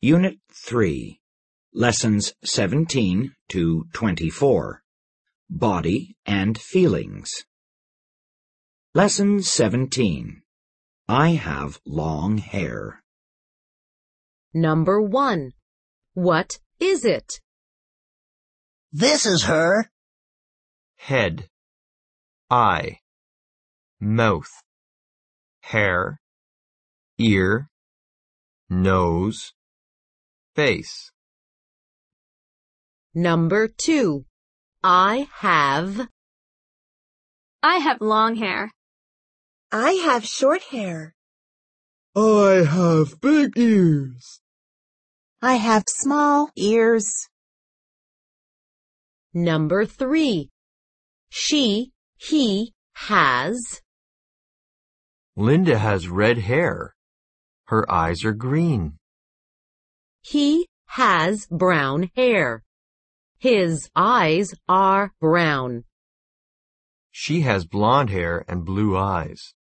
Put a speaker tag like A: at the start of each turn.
A: Unit 3, Lessons 17 to 24, Body and Feelings. Lesson 17. I have long hair.
B: Number 1. What is it?
C: This is her.
D: Head, eye, mouth, hair, ear, nose, face.
B: Number 2. I have
E: long hair.
F: I have short hair.
G: I have big ears.
F: I have small ears.
B: Number 3. He has
D: Linda has red hair. Her eyes are green.
B: He has brown hair. His eyes are brown.
D: She has blonde hair and blue eyes.